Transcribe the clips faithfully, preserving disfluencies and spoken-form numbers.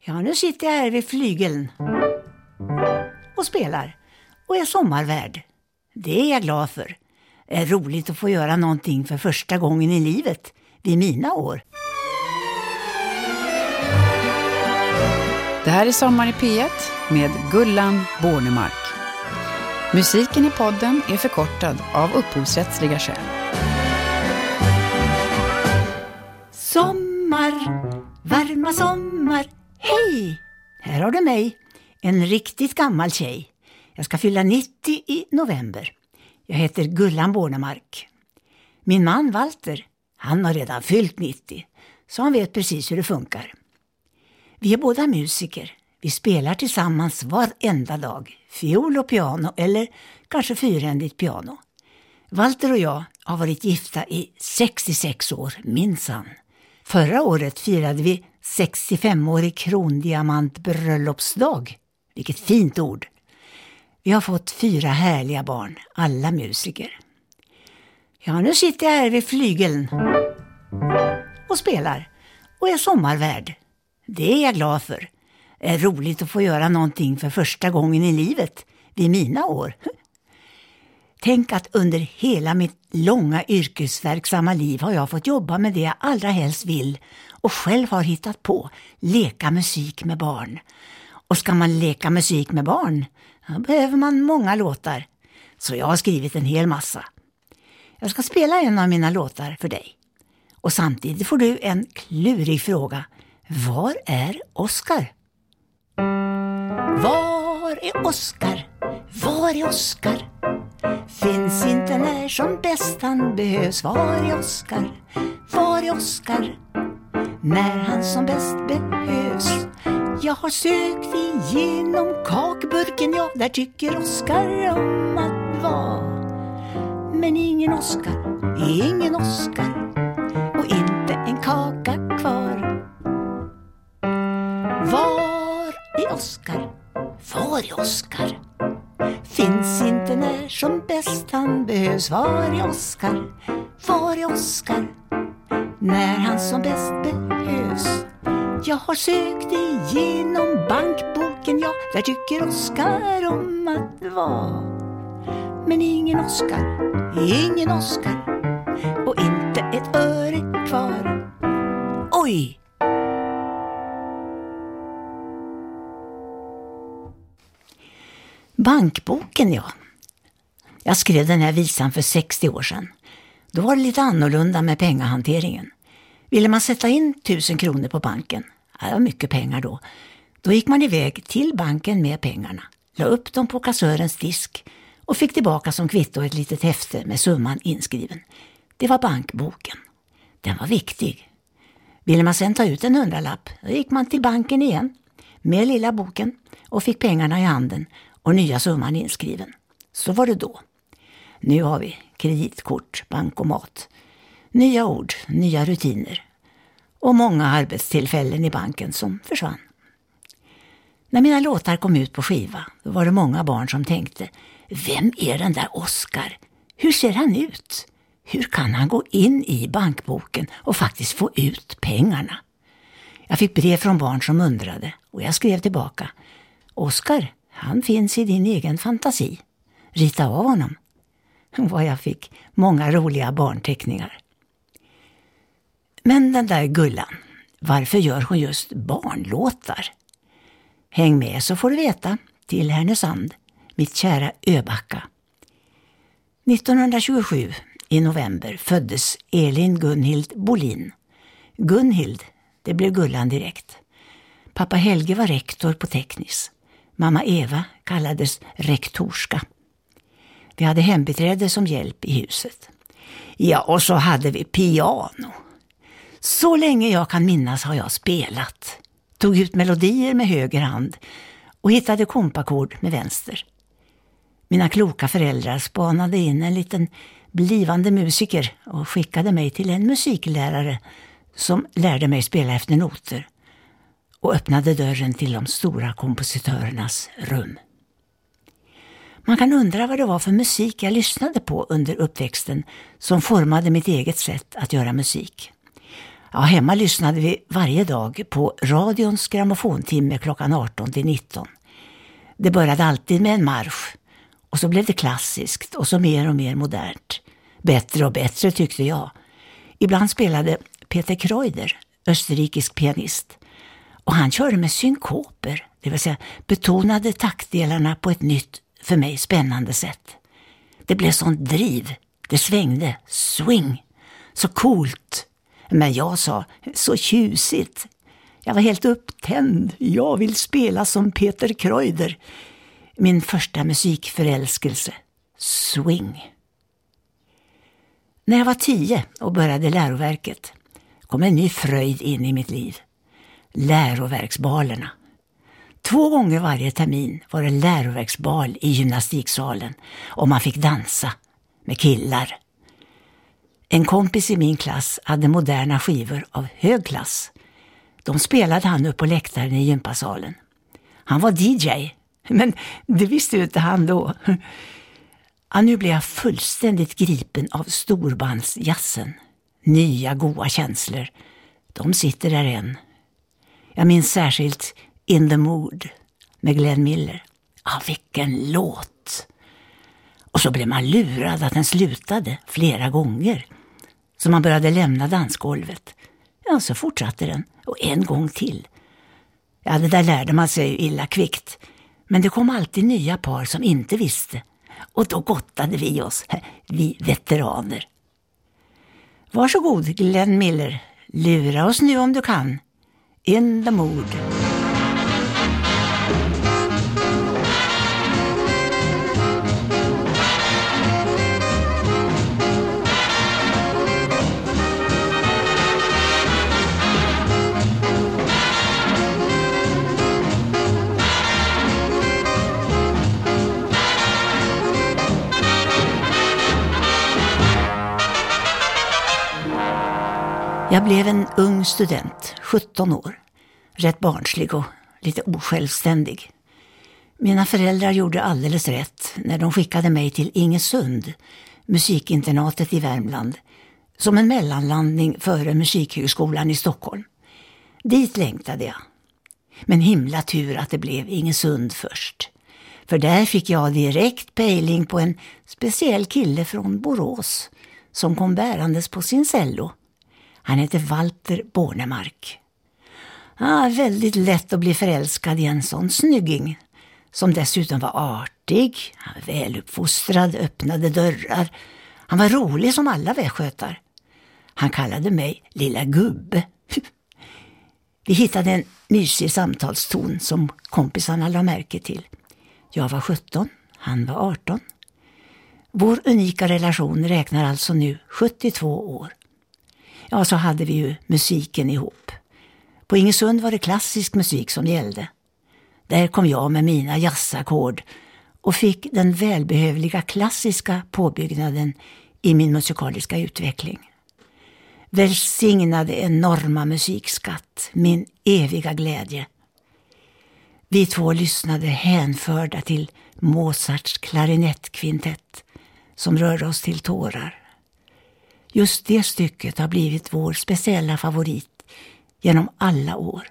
Ja, nu sitter jag här vid flygeln och spelar och är sommarvärd. Det är jag glad för. Det är roligt att få göra någonting för första gången i livet vid mina år. Det här är Sommar i P ett med Gullan Bornemark. Musiken i podden är förkortad av upphovsrättsliga skäl. Sommar, varma sommar, hej! Här har du mig, en riktigt gammal tjej. Jag ska fylla nittio i november. Jag heter Gullan Bornemark. Min man Walter, han har redan fyllt nittio, så han vet precis hur det funkar. Vi är båda musiker. Vi spelar tillsammans varenda dag. Fiol och piano eller kanske fyrhändigt piano. Walter och jag har varit gifta i sextiosex år, minsann. Förra året firade vi sextiofemårig krondiamantbröllopsdag. Vilket fint ord. Vi har fått fyra härliga barn, alla musiker. Ja, nu sitter jag här vid flygeln och spelar och är sommarvärd. Det är jag glad för. Det är roligt att få göra någonting för första gången i livet vid mina år. Tänk att under hela mitt långa yrkesverksamma liv har jag fått jobba med det jag allra helst vill och själv har hittat på, leka musik med barn. Och ska man leka musik med barn, då behöver man många låtar. Så jag har skrivit en hel massa. Jag ska spela en av mina låtar för dig. Och samtidigt får du en klurig fråga. Var är Oskar? Var är Oskar? Var är Oskar? Finns inte när som bäst han behövs. Var är Oskar? Var är Oskar? När han som bäst behövs. Jag har sökt igenom kakburken, ja, där tycker Oskar om att vara. Men ingen Oskar, ingen Oskar och inte en kaka kvar. Var är Oskar? Var är Oskar? Finns inte när som bäst han behövs. Var är Oskar? Var är Oskar? När han som bäst behövs. Jag har sökt igenom bankboken, ja, där tycker Oskar om att vara. Men ingen Oskar, ingen Oskar och inte ett öre kvar. Oj! Bankboken, ja. Jag skrev den här visan för sextio år sedan. Då var det lite annorlunda med pengahanteringen. Ville man sätta in tusen kronor på banken, det var mycket pengar då, då gick man iväg till banken med pengarna, la upp dem på kassörens disk och fick tillbaka som kvitto ett litet häfte med summan inskriven. Det var bankboken. Den var viktig. Ville man sedan ta ut en hundralapp, då gick man till banken igen med lilla boken och fick pengarna i handen och nya summan inskriven. Så var det då. Nu har vi kreditkort, bankomat. Nya ord, nya rutiner och många arbetstillfällen i banken som försvann. När mina låtar kom ut på skiva, då var det många barn som tänkte: vem är den där Oskar? Hur ser han ut? Hur kan han gå in i bankboken och faktiskt få ut pengarna? Jag fick brev från barn som undrade och jag skrev tillbaka: Oskar, han finns i din egen fantasi. Rita av honom. Vad jag fick många roliga barnteckningar. Men den där Gullan, varför gör hon just barnlåtar? Häng med så får du veta, till Härnösand, mitt kära Öbacka. nittonhundratjugosju i november föddes Elin Gunhild Bolin. Gunhild, det blev Gullan direkt. Pappa Helge var rektor på Teknis. Mamma Eva kallades rektorska. Vi hade hembiträde som hjälp i huset. Ja, och så hade vi piano. Så länge jag kan minnas har jag spelat. Tog ut melodier med höger hand och hittade kompakord med vänster. Mina kloka föräldrar spanade in en liten blivande musiker och skickade mig till en musiklärare som lärde mig spela efter noter och öppnade dörren till de stora kompositörernas rum. Man kan undra vad det var för musik jag lyssnade på under uppväxten som formade mitt eget sätt att göra musik. Ja, hemma lyssnade vi varje dag på radions grammofontimme klockan arton till nitton. Det började alltid med en marsch och så blev det klassiskt och så mer och mer modernt. Bättre och bättre tyckte jag. Ibland spelade Peter Kreuder, österrikisk pianist, och han körde med synkoper, det vill säga betonade taktdelarna på ett nytt, för mig spännande sätt. Det blev sån driv, det svängde, swing, så coolt. Men jag sa, så tjusigt. Jag var helt upptänd, jag vill spela som Peter Kreuder. Min första musikförälskelse, swing. När jag var tio och började läroverket kom en ny fröjd in i mitt liv. Läroverksbalerna. Två gånger varje termin var det läroverksbal i gymnastiksalen och man fick dansa med killar. En kompis i min klass hade moderna skivor av hög klass. De spelade han upp på läktaren i gympasalen. Han var D J, men det visste ju inte han då. Ja, nu blev jag fullständigt gripen av storbandsjazzen. Nya goda känslor. De sitter där än. Jag minns särskilt In the Mood med Glenn Miller. Ja, vilken låt! Och så blev man lurad att den slutade flera gånger. Så man började lämna dansgolvet. Ja, så fortsatte den. Och en gång till. Ja, det där lärde man sig illa kvickt. Men det kom alltid nya par som inte visste. Och då gottade vi oss, vi veteraner. Varsågod, Glenn Miller. Lura oss nu om du kan. In the Mood. Jag blev en ung student, sjutton år, rätt barnslig och lite osjälvständig. Mina föräldrar gjorde alldeles rätt när de skickade mig till Ingesund, musikinternatet i Värmland, som en mellanlandning före Musikhögskolan i Stockholm. Dit längtade jag. Men himla tur att det blev Ingesund först. För där fick jag direkt pejling på en speciell kille från Borås som kom bärandes på sin cello. Han heter Walter Bornemark. Ah, väldigt lätt att bli förälskad i en sån snygging, som dessutom var artig, väluppfostrad, öppnade dörrar. Han var rolig som alla väskötar. Han kallade mig lilla gubbe. Vi hittade en mysig samtalston som kompisarna la märke till. Jag var sjutton, han var arton. Vår unika relation räknar alltså nu sjuttiotvå år. Ja, så hade vi ju musiken ihop. På Ingesund var det klassisk musik som gällde. Där kom jag med mina jazzackord och fick den välbehövliga klassiska påbyggnaden i min musikaliska utveckling. Välsignade enorma musikskatt, min eviga glädje. Vi två lyssnade hänförda till Mozarts klarinettkvintett som rörde oss till tårar. Just det stycket har blivit vår speciella favorit genom alla år.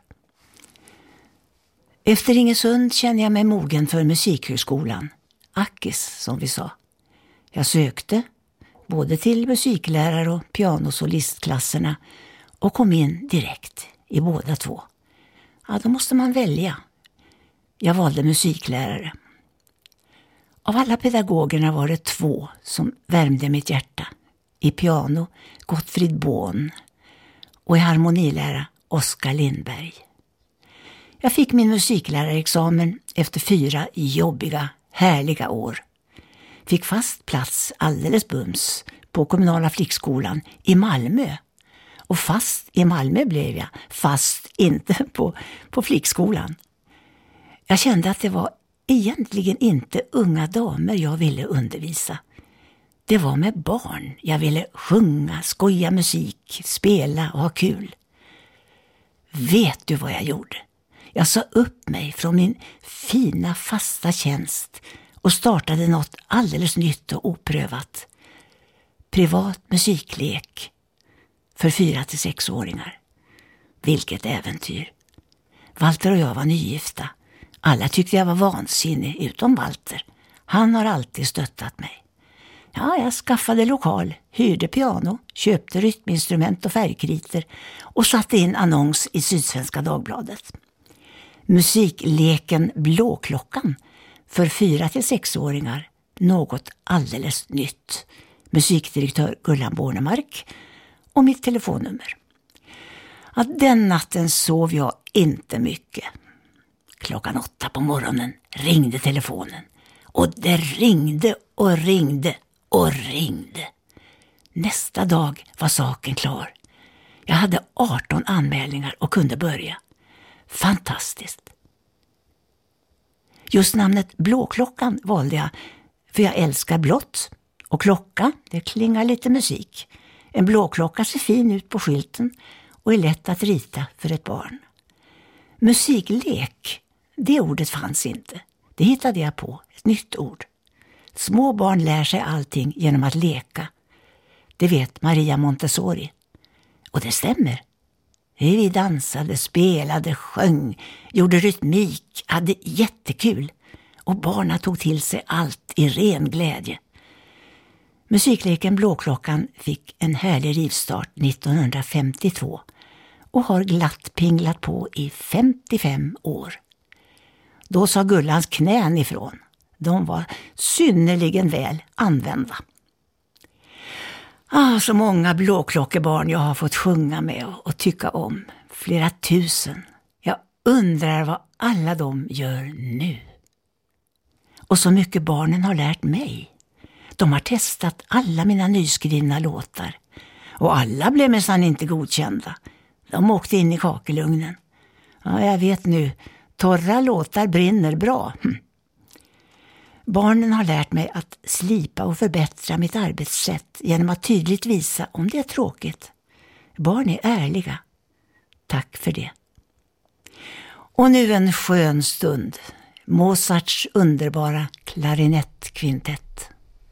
Efter Ingesund känner jag mig mogen för Musikhögskolan, Akis som vi sa. Jag sökte både till musiklärare och pianosolistklasserna och kom in direkt i båda två. Ja, då måste man välja. Jag valde musiklärare. Av alla pedagogerna var det två som värmde mitt hjärta. I piano Gottfrid Born och i harmonilära Oskar Lindberg. Jag fick min musiklärarexamen efter fyra jobbiga, härliga år. Fick fast plats alldeles bums på kommunala flickskolan i Malmö. Och fast i Malmö blev jag, fast inte på, på flickskolan. Jag kände att det var egentligen inte unga damer jag ville undervisa. Det var med barn. Jag ville sjunga, skoja musik, spela och ha kul. Vet du vad jag gjorde? Jag sa upp mig från min fina fasta tjänst och startade något alldeles nytt och oprövat. Privat musiklek. för fyra till sexåringar. Vilket äventyr! Walter och jag var nygifta. Alla tyckte jag var vansinnig, utom Walter. Han har alltid stöttat mig. Ja, jag skaffade lokal, hyrde piano, köpte rytminstrument och färgkriter och satte in annons i Sydsvenska Dagbladet. Musikleken Blåklockan för fyra till sexåringar, något alldeles nytt. Musikdirektör Gullan Bornemark och mitt telefonnummer. Att den natten sov jag inte mycket. Klockan åtta på morgonen ringde telefonen. Och det ringde och ringde och ringde. Nästa dag var saken klar. Jag hade arton anmälningar och kunde börja. Fantastiskt. Just namnet Blåklockan valde jag för jag älskar blått. Och klocka, det klingar lite musik. En blåklocka ser fin ut på skylten och är lätt att rita för ett barn. Musiklek, det ordet fanns inte. Det hittade jag på, ett nytt ord. Små barn lär sig allting genom att leka. Det vet Maria Montessori. Och det stämmer. Vi dansade, spelade, sjöng, gjorde rytmik, hade jättekul. Och barnen tog till sig allt i ren glädje. Musikleken Blåklockan fick en härlig rivstart nittonhundrafemtiotvå och har glatt pinglat på i femtiofem år. Då sa Gullans knän ifrån. De var synnerligen väl använda. Ah, så många blåklockebarn jag har fått sjunga med och, och tycka om. Flera tusen. Jag undrar vad alla de gör nu. Och så mycket barnen har lärt mig. De har testat alla mina nyskrivna låtar. Och alla blev nästan inte godkända. De åkte in i kakelugnen. Ja, jag vet nu. Torra låtar brinner bra. Hm. Barnen har lärt mig att slipa och förbättra mitt arbetssätt genom att tydligt visa om det är tråkigt. Barn är ärliga. Tack för det. Och nu en skön stund. Mozarts underbara klarinettkvintett.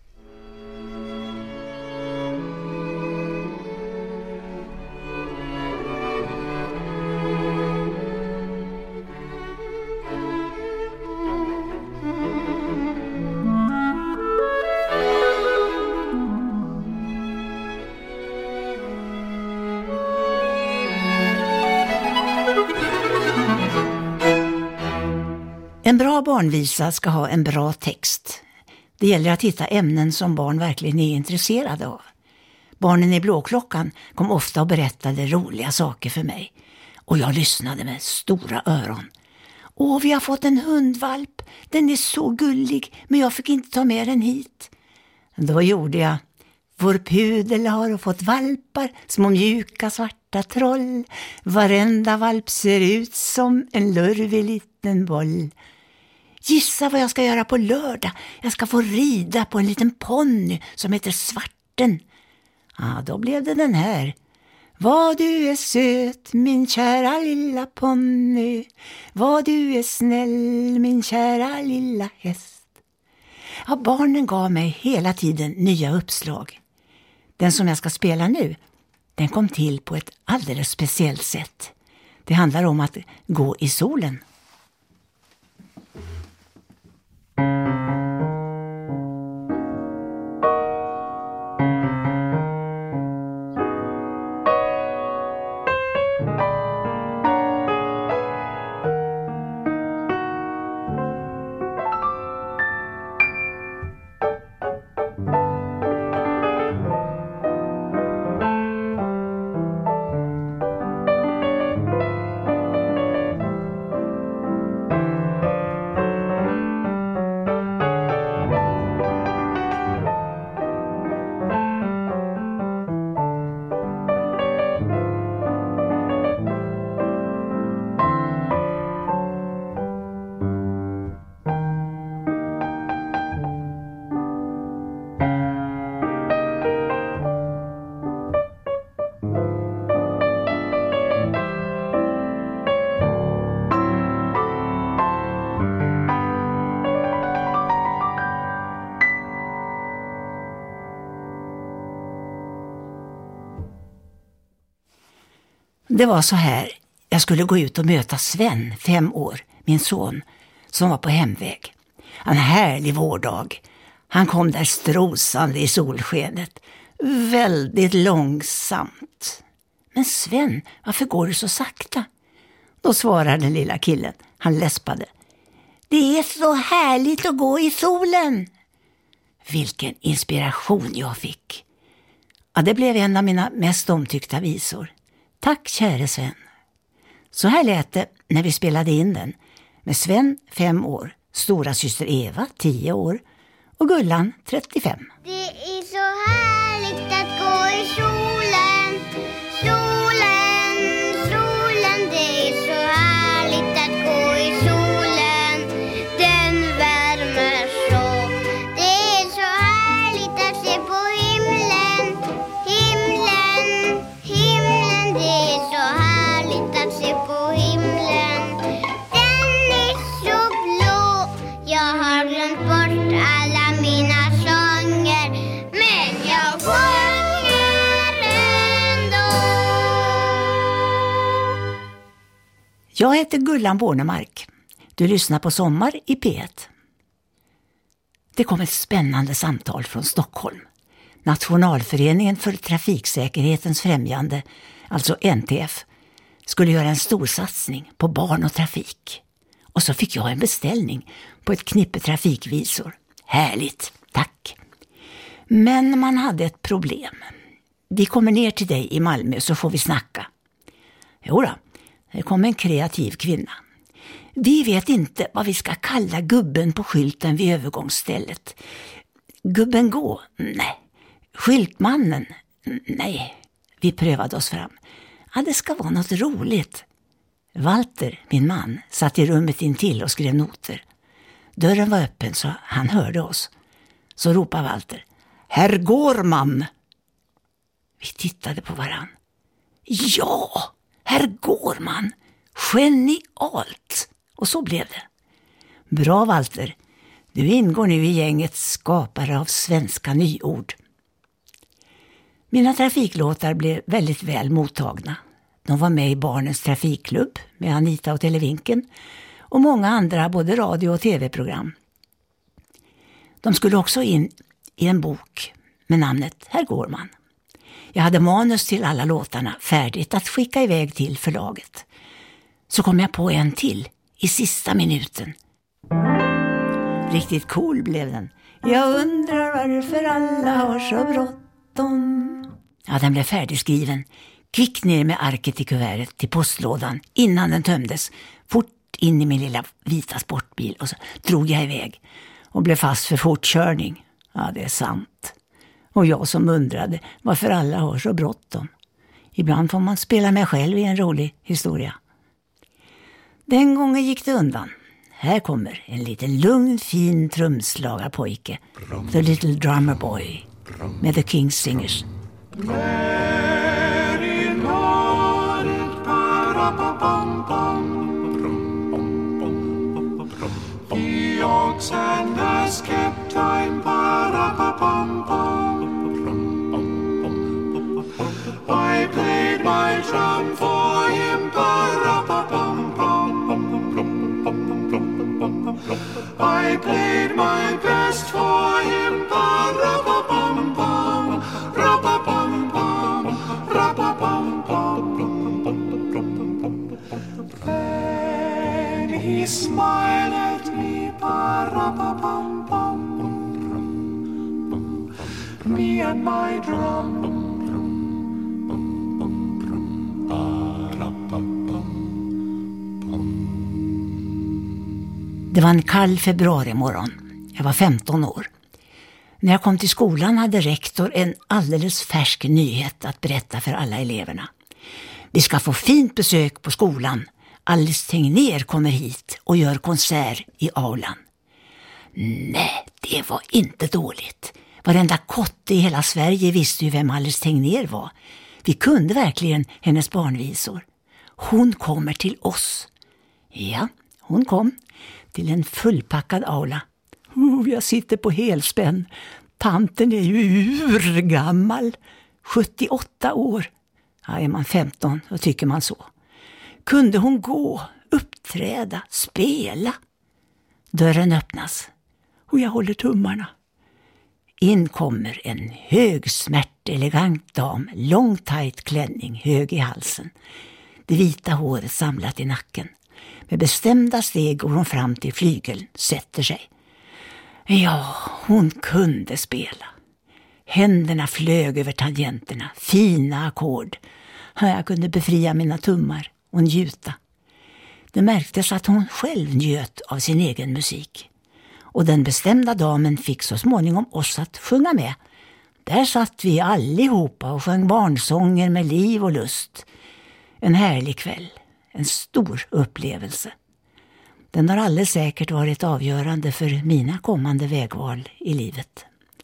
En bra barnvisa ska ha en bra text. Det gäller att hitta ämnen som barn verkligen är intresserade av. Barnen i Blåklockan kom ofta och berättade roliga saker för mig. Och jag lyssnade med stora öron. Åh, vi har fått en hundvalp. Den är så gullig, men jag fick inte ta med den hit. Då gjorde jag. Vår pudel har fått valpar, små mjuka svarta troll. Varenda valp ser ut som en lurvig liten boll. Gissa vad jag ska göra på lördag. Jag ska få rida på en liten ponny som heter Svarten. Ja, då blev det den här. Vad du är söt, min kära lilla ponny. Vad du är snäll, min kära lilla häst. Ja, barnen gav mig hela tiden nya uppslag. Den som jag ska spela nu, den kom till på ett alldeles speciellt sätt. Det handlar om att gå i solen. Det var så här, jag skulle gå ut och möta Sven, fem år, min son, som var på hemväg. En härlig vårdag. Han kom där strosande i solskenet, väldigt långsamt. Men Sven, varför går du så sakta? Då svarade den lilla killen, han läspade. Det är så härligt att gå i solen. Vilken inspiration jag fick. Ja, det blev en av mina mest omtyckta visor. Tack käre Sven. Så här lät det när vi spelade in den. Med Sven, fem år, stora syster Eva, tio år och Gullan, trettiofem. Det är så härligt att gå i solen. Solen, solen, det är så härligt att gå i solen. Den värmer så. Det är så härligt att se på himlen. Himlen, himlen, det är så härligt att se på himlen. Den är så blå. Jag har glömt bort alla mina sånger, men jag sjunger ändå. Jag heter Gullan Bornemark. Du lyssnar på Sommar i P ett. Det kom ett spännande samtal från Stockholm. Nationalföreningen för trafiksäkerhetens främjande, alltså N T F, skulle göra en stor satsning på barn och trafik. Och så fick jag en beställning på ett knippe trafikvisor. Härligt, tack. Men man hade ett problem. Vi kommer ner till dig i Malmö så får vi snacka. Jo då, det kom en kreativ kvinna. Vi vet inte vad vi ska kalla gubben på skylten vid övergångsstället. Gubben gå? Nej. Skyltmannen? Nej. Vi prövade oss fram. Ja, det ska vara något roligt. Walter, min man, satt i rummet intill och skrev noter. Dörren var öppen så han hörde oss. Så ropade Walter. Herr Gårman! Vi tittade på varann. Ja, herr Gårman! Genialt! Och så blev det. Bra Walter, du ingår nu i gänget skapare av svenska nyord. Mina trafiklåtar blev väldigt väl mottagna. De var med i Barnens trafikklubb med Anita och Televinken och många andra både radio- och tv-program. De skulle också in i en bok med namnet Herr Gårman. Jag hade manus till alla låtarna färdigt att skicka iväg till förlaget. Så kom jag på en till i sista minuten. Riktigt cool blev den. Jag undrar varför alla har så bråttom. Ja, den blev färdigskriven. Kvick ner med arket i kuvertet till postlådan innan den tömdes. Fort in i min lilla vita sportbil och så drog jag iväg. Och blev fast för fortkörning. Ja, det är sant. Och jag som undrade varför alla har så bråttom. Ibland får man spela mig själv i en rolig historia. Den gången gick det undan. Här kommer en liten lugn, fin trumslagarpojke. The Little Drummer Boy. Med The King's Singers. The ox and ass kept time, pa-ra-pa-pam-pam. I played my drum for him, pa-ra-pa-pam-pam. I played my best for him, pa-ra-pa-pam-pam. Ra-pa-pam-pam, ra-pa-pam-pam. Then he smiled at me, pa-ra-pa-pam-pam. Me and my drum. Det var en kall februarimorgon. Jag var femton år. När jag kom till skolan hade rektor en alldeles färsk nyhet att berätta för alla eleverna. Vi ska få fint besök på skolan. Alice Tegnér kommer hit och gör konsert i aulan. Nej, det var inte dåligt. Varenda kotte i hela Sverige visste ju vem Alice Tegnér var. Vi kunde verkligen hennes barnvisor. Hon kommer till oss. Ja, hon kom till en fullpackad aula. Oh, jag sitter på helspänn. Tanten är ju urgammal. sjuttioåtta år. Ja, är man femton då tycker man så. Kunde hon gå, uppträda, spela? Dörren öppnas och jag håller tummarna. In kommer en hög, smärt, elegant dam, lång tajt klänning, hög i halsen. Det vita håret samlat i nacken. Med bestämda steg går hon fram till flygeln, sätter sig. Ja, hon kunde spela. Händerna flög över tangenterna, fina ackord. Jag kunde befria mina tummar och njuta. Det märktes att hon själv njöt av sin egen musik. Och den bestämda damen fick så småningom oss att sjunga med. Där satt vi allihopa och sjöng barnsånger med liv och lust. En härlig kväll, en stor upplevelse. Den har alldeles säkert varit avgörande för mina kommande vägval i livet.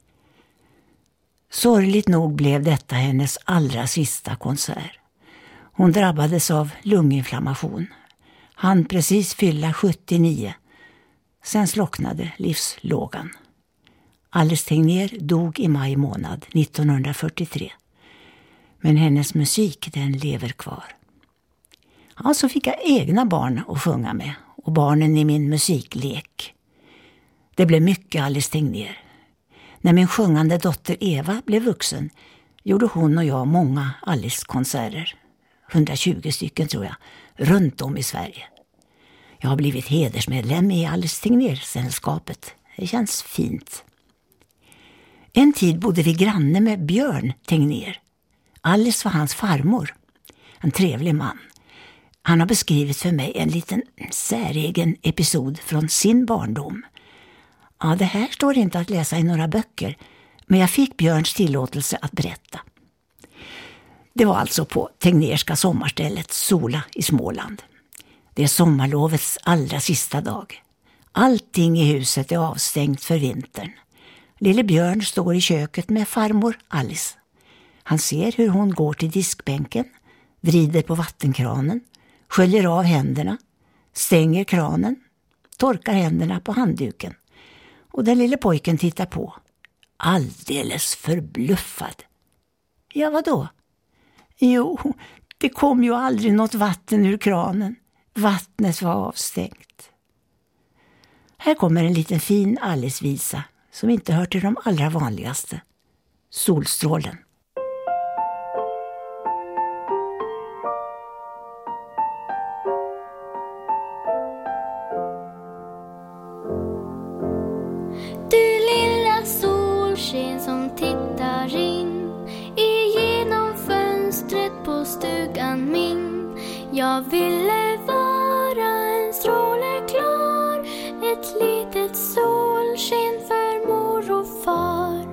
Sorgligt nog blev detta hennes allra sista konsert. Hon drabbades av lunginflammation. Han precis fylla sjuttionio. Sen slocknade livslågan. Alice Tegnér dog i maj månad nittonhundrafyrtiotre. Men hennes musik, den lever kvar. Ja, så fick jag egna barn att sjunga med och barnen i min musiklek. Det blev mycket Alice Tegnér. När min sjungande dotter Eva blev vuxen gjorde hon och jag många Alice-konserter. hundratjugo stycken tror jag, runt om i Sverige. Jag har blivit hedersmedlem i Alice Tegnér-sällskapet. Det känns fint. En tid bodde vi granne med Björn Tegnér. Alice var hans farmor. En trevlig man. Han har beskrivit för mig en liten säregen episod från sin barndom. Ja, det här står inte att läsa i några böcker, men jag fick Björns tillåtelse att berätta. Det var alltså på Tegnerska sommarstället Sola i Småland. Det är sommarlovets allra sista dag. Allting i huset är avstängt för vintern. Lille Björn står i köket med farmor Alice. Han ser hur hon går till diskbänken, vrider på vattenkranen, sköljer av händerna, stänger kranen, torkar händerna på handduken. Och den lille pojken tittar på, alldeles förbluffad. Ja, vadå? Jo, det kom ju aldrig något vatten ur kranen. Vattnet var avstängt. Här kommer en liten fin Alice-visa som inte hör till de allra vanligaste. Solstrålen. Du lilla solsken som tittar in igenom fönstret på stugan min. Jag ville vara en stråle klar, ett litet solsken för mor och far.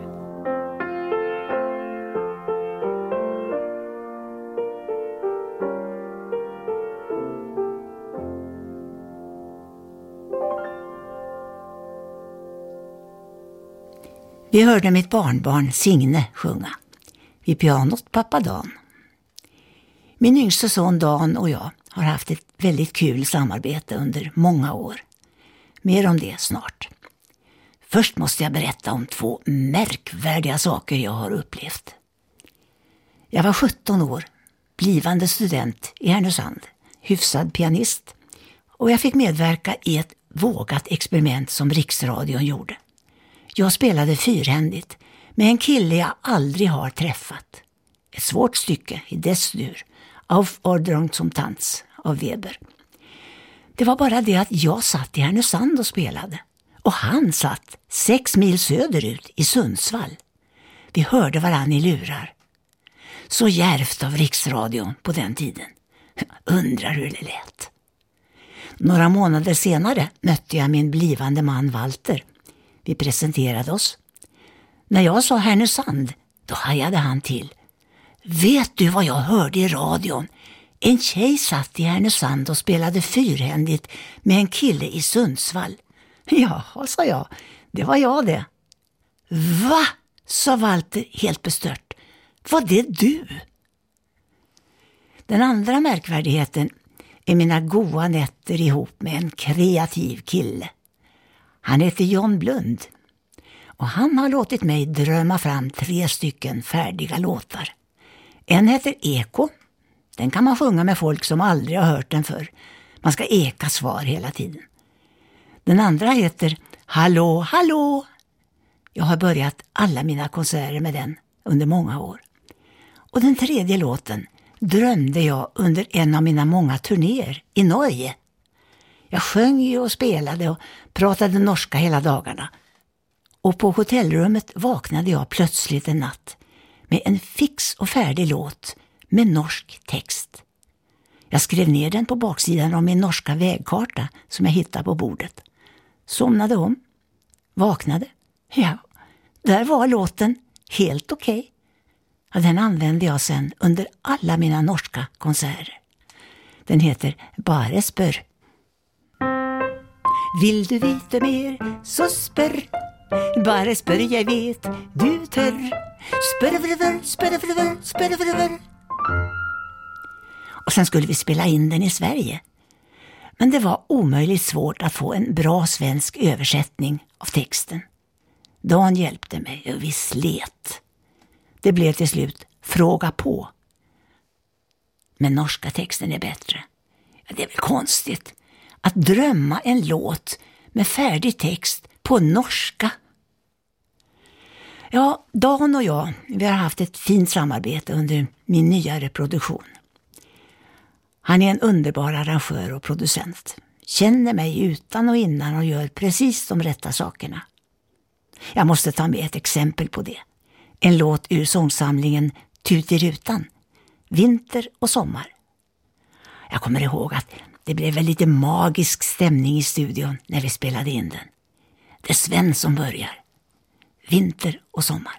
Vi hörde mitt barnbarn Signe sjunga. Vid pianot pappa Dan. Min yngste son Dan och jag har haft ett väldigt kul samarbete under många år. Mer om det snart. Först måste jag berätta om två märkvärdiga saker jag har upplevt. Jag var sjutton år, blivande student i Härnösand, hyfsad pianist, och jag fick medverka i ett vågat experiment som Riksradion gjorde. Jag spelade fyrhändigt med en kille jag aldrig har träffat. Ett svårt stycke i dess-dur, Aufforderung zum Tanz av Weber. Det var bara det att jag satt i Härnösand och spelade. Och han satt sex mil söderut i Sundsvall. Vi hörde varann i lurar. Så djärvt av Riksradion på den tiden. Undrar hur det lät. Några månader senare mötte jag min blivande man Walter. Vi presenterade oss. När jag sa Härnösand, då hajade han till. Vet du vad jag hörde i radion? En tjej satt i Härnösand och spelade fyrhändigt med en kille i Sundsvall. Ja, sa jag. Det var jag det. Va? Sa Walter helt bestört. Var det du? Den andra märkvärdigheten är mina goa nätter ihop med en kreativ kille. Han heter John Blund. Och han har låtit mig drömma fram tre stycken färdiga låtar. En heter Eko Den kan man sjunga med folk som aldrig har hört den förr. Man ska eka svar hela tiden. Den andra heter Hallå, hallå! Jag har börjat alla mina konserter med den under många år. Och den tredje låten drömde jag under en av mina många turnéer i Norge. Jag sjöng ju och spelade och pratade norska hela dagarna. Och på hotellrummet vaknade jag plötsligt en natt med en fix och färdig låt med norsk text. Jag skrev ner den på baksidan av min norska vägkarta som jag hittade på bordet. Somnade om. Vaknade. Ja, där var låten helt okej. Okay. Ja, den använde jag sen under alla mina norska konserter. Den heter Bare spør. Vill du veta mer så spør. Bare spør jag vet du tør. Spør över, spør över, spør över. Och sen skulle vi spela in den i Sverige. Men det var omöjligt svårt att få en bra svensk översättning av texten. Dan hjälpte mig och vi slet. Det blev till slut Fråga på. Men norska texten är bättre. Ja, det är väl konstigt att drömma en låt med färdig text på norska. Ja, Dan och jag, vi har haft ett fint samarbete under min nyare produktion. Han är en underbar arrangör och producent. Känner mig utan och innan och gör precis de rätta sakerna. Jag måste ta med ett exempel på det. En låt ur sångsamlingen Tut i rutan. Vinter och sommar. Jag kommer ihåg att det blev väl lite magisk stämning i studion när vi spelade in den. Det är Sven som börjar. Vinter och sommar.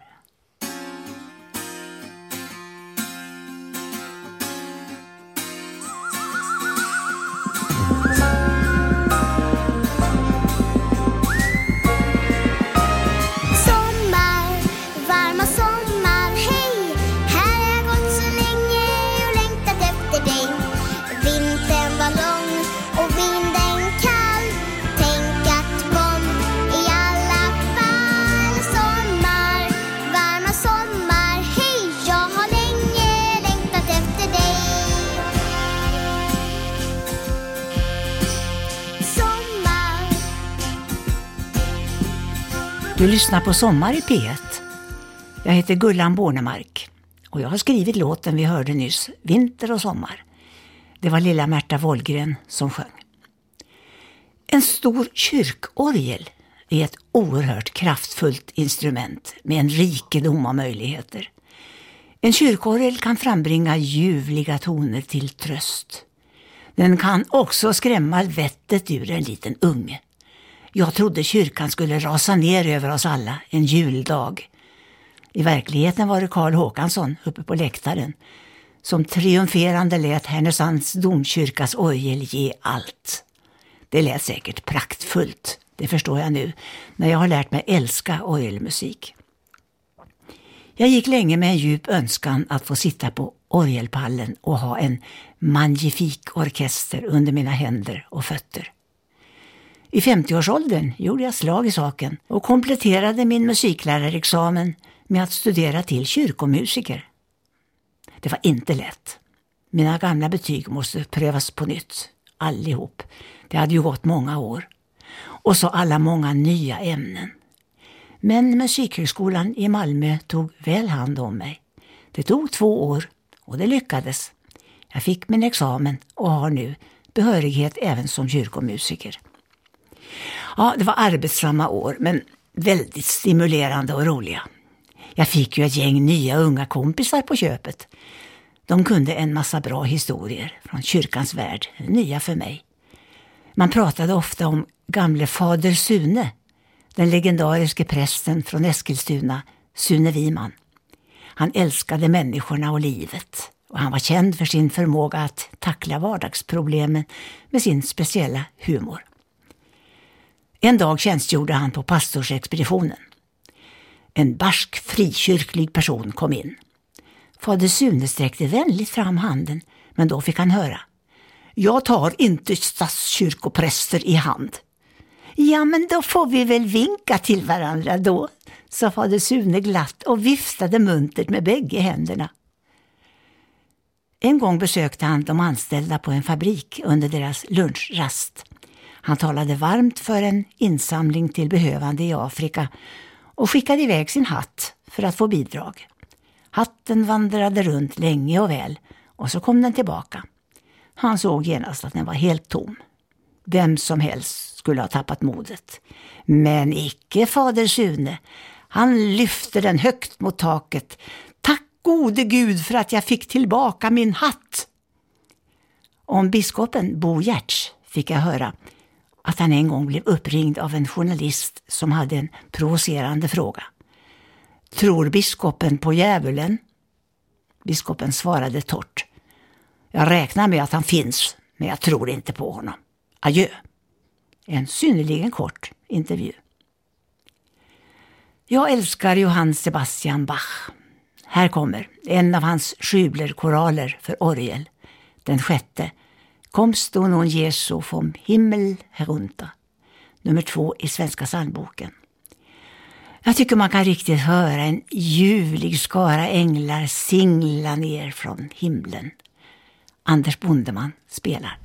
Du lyssnar på Sommar i P ett. Jag heter Gullan Bornemark och jag har skrivit låten vi hörde nyss, Vinter och sommar. Det var lilla Märta Wollgren som sjöng. En stor kyrkorgel är ett oerhört kraftfullt instrument med en rikedom av möjligheter. En kyrkorgel kan frambringa ljuvliga toner till tröst. Den kan också skrämma vettet ur en liten unge. Jag trodde kyrkan skulle rasa ner över oss alla en juldag. I verkligheten var det Karl Håkansson uppe på läktaren som triumferande lät Härnösands domkyrkas orgel ge allt. Det lät säkert praktfullt, det förstår jag nu, när jag har lärt mig älska orgelmusik. Jag gick länge med en djup önskan att få sitta på orgelpallen och ha en magnifik orkester under mina händer och fötter. I femtioårsåldern gjorde jag slag i saken och kompletterade min musiklärarexamen med att studera till kyrkomusiker. Det var inte lätt. Mina gamla betyg måste prövas på nytt, allihop. Det hade ju gått många år. Och så alla många nya ämnen. Men Musikhögskolan i Malmö tog väl hand om mig. Det tog två år och det lyckades. Jag fick min examen och har nu behörighet även som kyrkomusiker. Ja, det var arbetsamma år men väldigt stimulerande och roliga. Jag fick ju ett gäng nya unga kompisar på köpet. De kunde en massa bra historier från kyrkans värld, nya för mig. Man pratade ofta om gamle fader Sune, den legendariske prästen från Eskilstuna, Sune Wiman. Han älskade människorna och livet och han var känd för sin förmåga att tackla vardagsproblemen med sin speciella humor. En dag tjänstgjorde han på pastorsexpeditionen. En barsk frikyrklig person kom in. Fader Sune sträckte vänligt fram handen, men då fick han höra: "Jag tar inte statskyrkopräster i hand." "Ja, men då får vi väl vinka till varandra då", sa fader Sune glatt och viftade muntert med bägge händerna. En gång besökte han de anställda på en fabrik under deras lunchrast. Han talade varmt för en insamling till behövande i Afrika och skickade iväg sin hatt för att få bidrag. Hatten vandrade runt länge och väl och så kom den tillbaka. Han såg genast att den var helt tom. Vem som helst skulle ha tappat modet. Men icke fader Sune. Han lyfte den högt mot taket. Tack gode Gud för att jag fick tillbaka min hatt. Om biskopen Bo Giertz fick jag höra att han en gång blev uppringd av en journalist som hade en provocerande fråga. Tror biskopen på djävulen? Biskopen svarade torrt. Jag räknar med att han finns, men jag tror inte på honom. Adjö. En synnerligen kort intervju. Jag älskar Johann Sebastian Bach. Här kommer en av hans Schübler-koraler för orgel. Den sjätte. Kommst du nun Jesu vom Himmel herunter. Nummer två i Svenska psalmboken. Jag tycker man kan riktigt höra en ljuvlig skara änglar singla ner från himlen. Anders Bondeman spelar.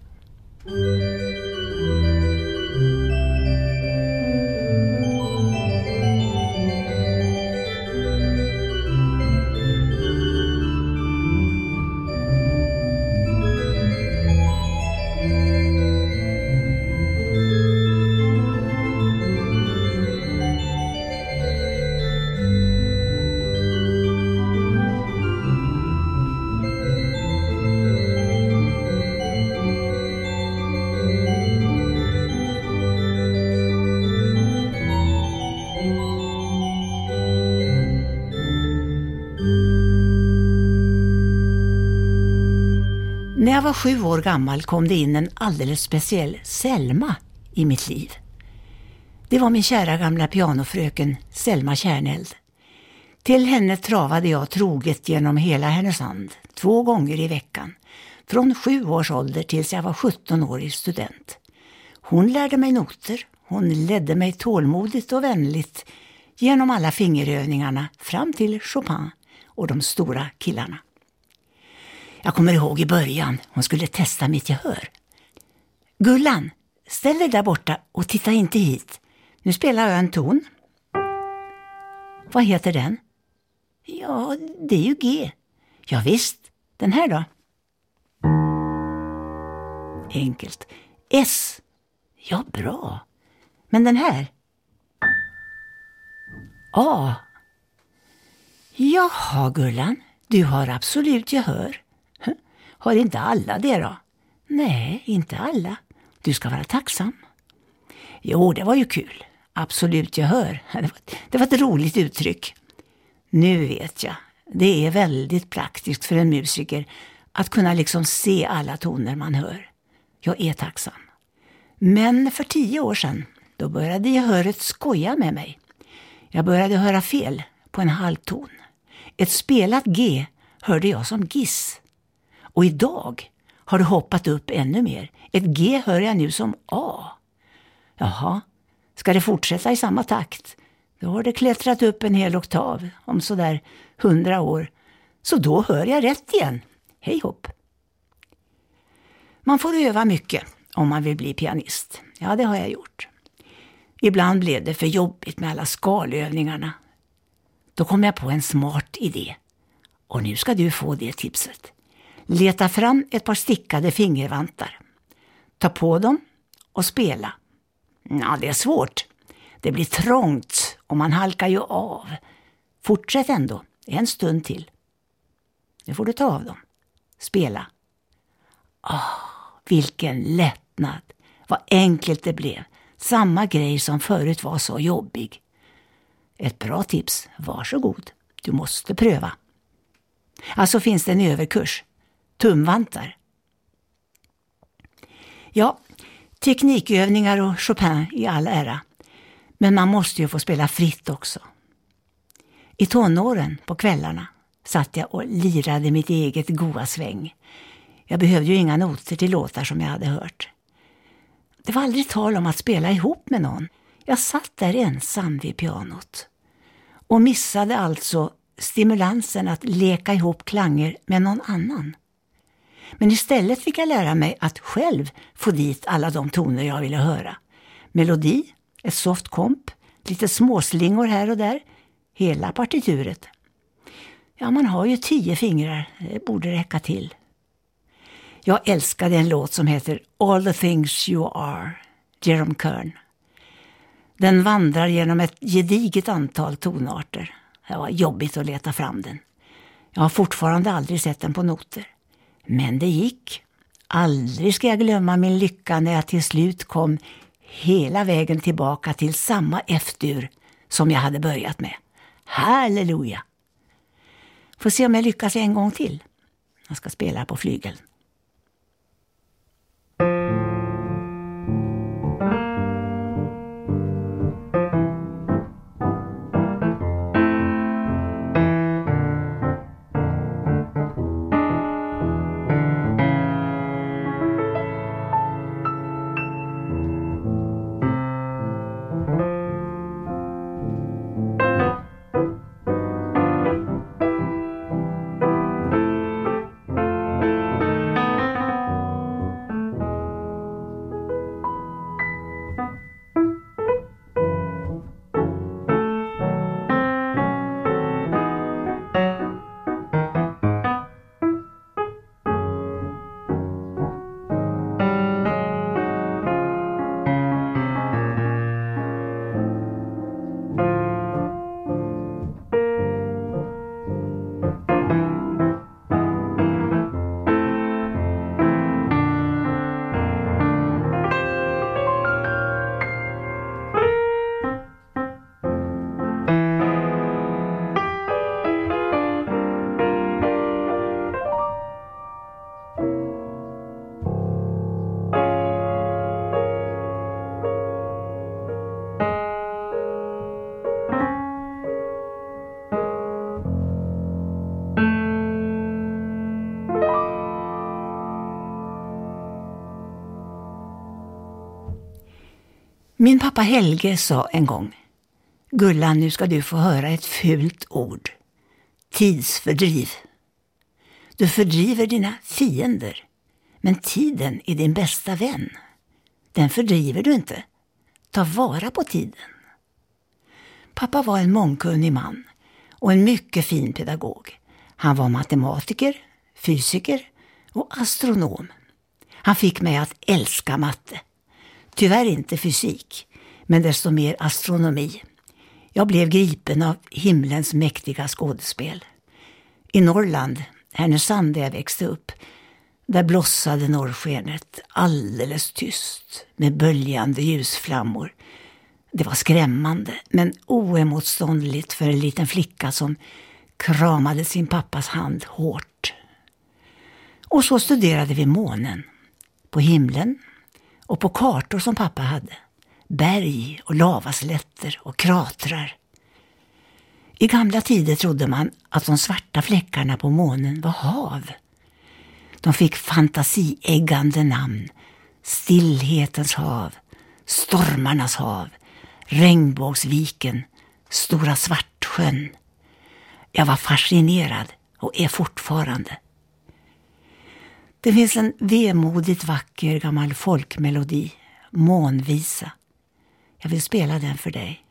När jag var sju år gammal kom det in en alldeles speciell Selma i mitt liv. Det var min kära gamla pianofröken Selma Kärneld. Till henne travade jag troget genom hela Härnösand, två gånger i veckan, från sju års ålder tills jag var sjutton-årig student. Hon lärde mig noter, hon ledde mig tålmodigt och vänligt genom alla fingerövningarna fram till Chopin och de stora killarna. Jag kommer ihåg i början, hon skulle testa mitt gehör. Gullan, ställ dig där borta och titta inte hit. Nu spelar jag en ton. Vad heter den? Ja, det är ju G. Ja visst, den här då? Enkelt. S. Ja, bra. Men den här? A. Jaha, Gullan, du har absolut gehör. Har inte alla det då? Nej, inte alla. Du ska vara tacksam. Jo, det var ju kul. Absolut gehör. Det var, det var ett roligt uttryck. Nu vet jag. Det är väldigt praktiskt för en musiker att kunna liksom se alla toner man hör. Jag är tacksam. Men för tio år sedan, då började gehöret skoja med mig. Jag började höra fel på en halvton. Ett spelat G hörde jag som giss. Och idag har det hoppat upp ännu mer. Ett G hör jag nu som A. Jaha, ska det fortsätta i samma takt? Då har det klättrat upp en hel oktav om sådär hundra år. Så då hör jag rätt igen. Hej hopp. Man får öva mycket om man vill bli pianist. Ja, det har jag gjort. Ibland blev det för jobbigt med alla skalövningarna. Då kom jag på en smart idé. Och nu ska du få det tipset. Leta fram ett par stickade fingervantar. Ta på dem och spela. Ja, det är svårt. Det blir trångt och man halkar ju av. Fortsätt ändå, en stund till. Nu får du ta av dem. Spela. Åh, vilken lättnad. Vad enkelt det blev. Samma grej som förut var så jobbig. Ett bra tips, varsågod. Du måste pröva. Alltså finns det en överkurs. Tumvantar. Ja, teknikövningar och Chopin i all ära. Men man måste ju få spela fritt också. I tonåren på kvällarna satt jag och lirade mitt eget goa sväng. Jag behövde ju inga noter till låtar som jag hade hört. Det var aldrig tal om att spela ihop med någon. Jag satt där ensam vid pianot. Och missade alltså stimulansen att leka ihop klanger med någon annan. Men istället fick jag lära mig att själv få dit alla de toner jag ville höra. Melodi, ett soft komp, lite småslingor här och där, hela partituret. Ja, man har ju tio fingrar, det borde räcka till. Jag älskade en låt som heter All the Things You Are, Jerome Kern. Den vandrar genom ett gediget antal tonarter. Det var jobbigt att leta fram den. Jag har fortfarande aldrig sett den på noter. Men det gick. Aldrig ska jag glömma min lycka när jag till slut kom hela vägen tillbaka till samma F-dur som jag hade börjat med. Halleluja! Får se om jag lyckas en gång till. Jag ska spela på flygeln. Min pappa Helge sa en gång: Gullan, nu ska du få höra ett fult ord. Tidsfördriv. Du fördriver dina fiender, men tiden är din bästa vän. Den fördriver du inte. Ta vara på tiden. Pappa var en mångkunnig man och en mycket fin pedagog. Han var matematiker, fysiker och astronom. Han fick mig att älska matte. Tyvärr inte fysik, men desto mer astronomi. Jag blev gripen av himlens mäktiga skådespel. I Norrland, Härnösand där jag växte upp, där blossade norrskenet alldeles tyst med böljande ljusflammor. Det var skrämmande, men oemotståndligt för en liten flicka som kramade sin pappas hand hårt. Och så studerade vi månen, på himlen och på kartor som pappa hade. Berg och lavaslätter och kratrar. I gamla tider trodde man att de svarta fläckarna på månen var hav. De fick fantasieggande namn. Stillhetens hav, stormarnas hav, regnbågsviken, Stora Svartsjön. Jag var fascinerad och är fortfarande. Det finns en vemodigt vacker gammal folkmelodi, Månvisa. Jag vill spela den för dig.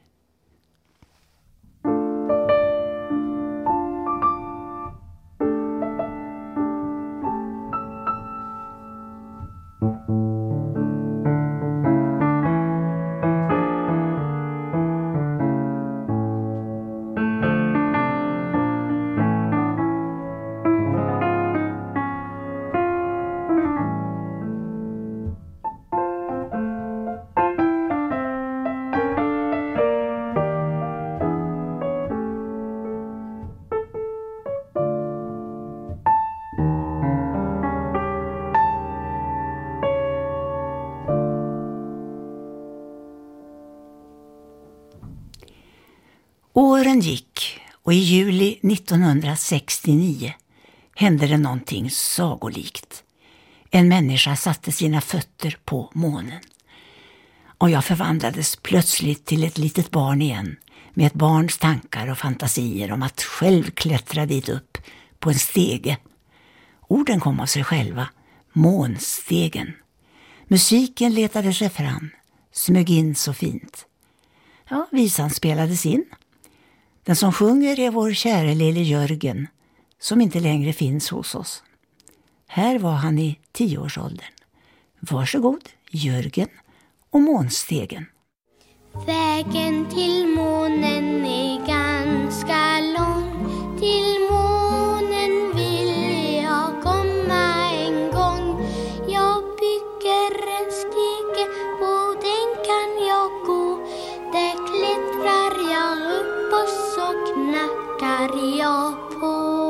Åren gick och i juli nittonhundrasextionio hände det någonting sagolikt. En människa satte sina fötter på månen. Och jag förvandlades plötsligt till ett litet barn igen, med ett barns tankar och fantasier om att själv klättra dit upp på en stege Orden kom av sig själva. Månstegen. Musiken letade sig fram. Smög in så fint. Ja, visan spelades in. Den som sjunger är vår kära lille Jörgen, som inte längre finns hos oss. Här var han i tioårsåldern. Varsågod, Jörgen och Månstegen. Vägen till månen är ganska lång. Till månen vill jag komma en gång. Jag bygger en stige, på den kan jag gå. Där klättrar jag upp och så knackar jag på.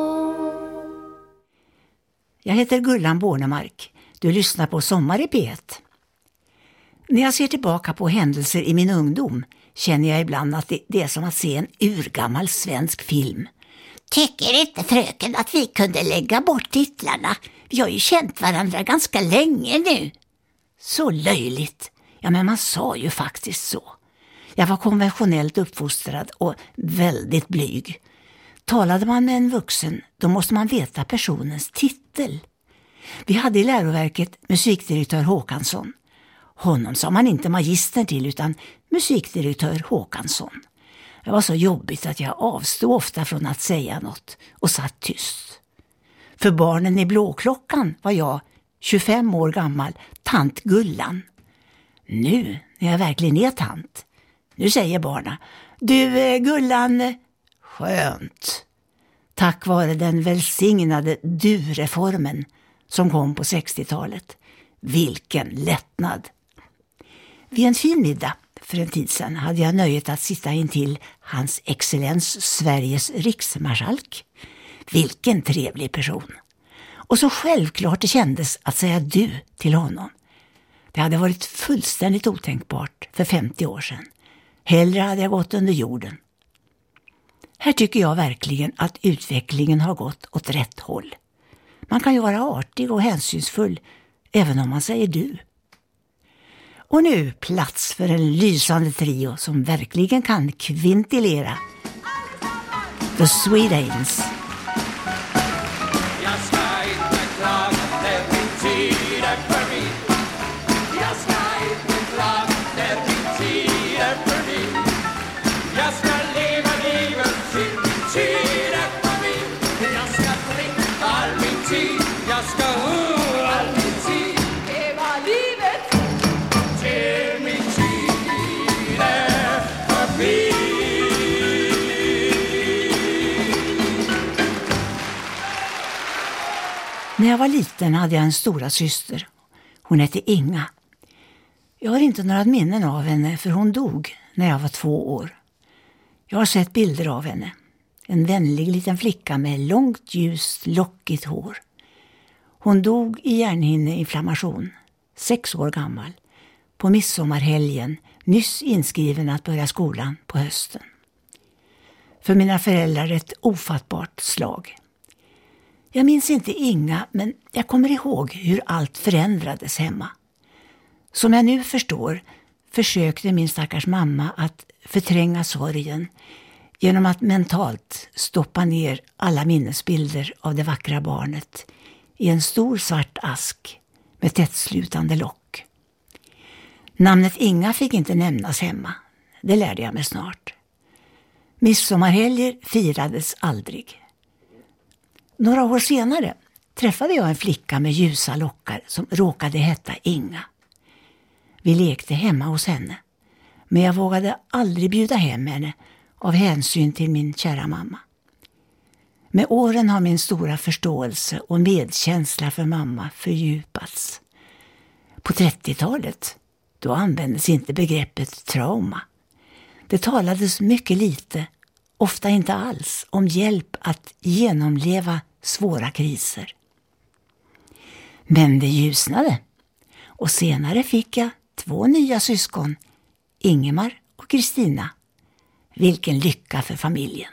Jag heter Gullan Bornemark. Du lyssnar på Sommar i P ett. När jag ser tillbaka på händelser i min ungdom känner jag ibland att det är som att se en urgammal svensk film. Tycker inte fröken att vi kunde lägga bort titlarna? Vi har ju känt varandra ganska länge nu. Så löjligt. Ja, men man sa ju faktiskt så. Jag var konventionellt uppfostrad och väldigt blyg. Talade man med en vuxen, då måste man veta personens titel. Vi hade i läroverket musikdirektör Håkansson. Honom sa man inte magistern till utan musikdirektör Håkansson. Det var så jobbigt att jag avstod ofta från att säga något och satt tyst. För barnen i Blåklockan var jag, tjugofem år gammal, tant Gullan. Nu, när jag verkligen är tant, nu säger barnen, du Gullan, skönt. Tack vare den välsignade du-reformen som kom på sextiotalet. Vilken lättnad! Vid en fin middag för en tid sedan hade jag nöjet att sitta intill hans excellens Sveriges riksmarskalk. Vilken trevlig person! Och så självklart det kändes att säga du till honom. Det hade varit fullständigt otänkbart för femtio år sedan. Hellre hade jag gått under jorden. Här tycker jag verkligen att utvecklingen har gått åt rätt håll. Man kan ju vara artig och hänsynsfull även om man säger du. Och nu plats för en lysande trio som verkligen kan kvintillera. The Swedanes. Jag ska inte klaga, det finns tider för mig. Jag ska inte klaga, det finns tider för mig. Jag ska leva livet till min tider för mig. Jag ska dricka all min tid, jag ska uh, all min tid. Leva livet till min tider för mig. När jag var liten hade jag en stora syster. Hon hette Inga. Jag har inte några minnen av henne för hon dog när jag var två år. Jag har sett bilder av henne. En vänlig liten flicka med långt ljust lockigt hår. Hon dog i hjärnhinneinflammation, sex år gammal, på midsommarhelgen, nyss inskriven att börja skolan på hösten. För mina föräldrar ett ofattbart slag. Jag minns inte Inga, men jag kommer ihåg hur allt förändrades hemma. Som jag nu förstår försökte min stackars mamma att förtränga sorgen genom att mentalt stoppa ner alla minnesbilder av det vackra barnet i en stor svart ask med tättslutande lock. Namnet Inga fick inte nämnas hemma, det lärde jag mig snart. Midsommarhelger firades aldrig. Några år senare träffade jag en flicka med ljusa lockar som råkade heta Inga. Vi lekte hemma hos henne, men jag vågade aldrig bjuda hem henne av hänsyn till min kära mamma. Med åren har min stora förståelse och medkänsla för mamma fördjupats. På trettiotalet, då användes inte begreppet trauma. Det talades mycket lite, ofta inte alls, om hjälp att genomleva svåra kriser. Men det ljusnade, och senare fick jag två nya syskon, Ingemar och Kristina. Vilken lycka för familjen.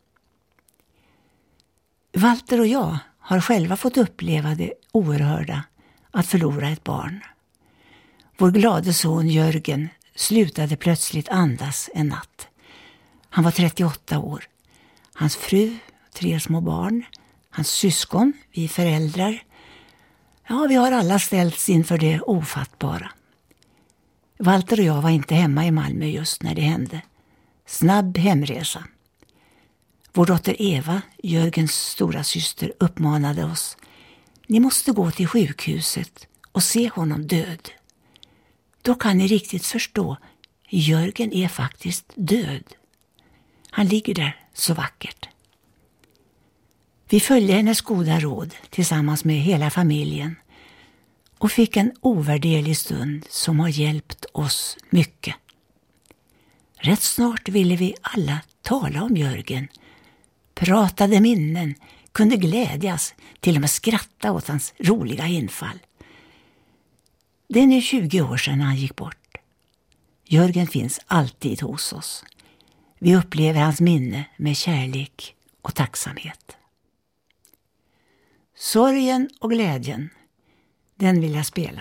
Walter och jag har själva fått uppleva det oerhörda att förlora ett barn. Vår glade son Jörgen slutade plötsligt andas en natt. Han var trettioåtta år. Hans fru, tre små barn, hans syskon, vi föräldrar. Ja, vi har alla ställts inför det ofattbara. Walter och jag var inte hemma i Malmö just när det hände. Snabb hemresa. Vår dotter Eva, Jörgens stora syster, uppmanade oss. Ni måste gå till sjukhuset och se honom död. Då kan ni riktigt förstå, Jörgen är faktiskt död. Han ligger där så vackert. Vi följde hennes goda råd tillsammans med hela familjen och fick en ovärderlig stund som har hjälpt oss mycket. Rätt snart ville vi alla tala om Jörgen, pratade minnen, kunde glädjas, till och med skratta åt hans roliga infall. Det är nu tjugo år sedan han gick bort. Jörgen finns alltid hos oss. Vi upplever hans minne med kärlek och tacksamhet. Sorgen och glädjen, den vill jag spela.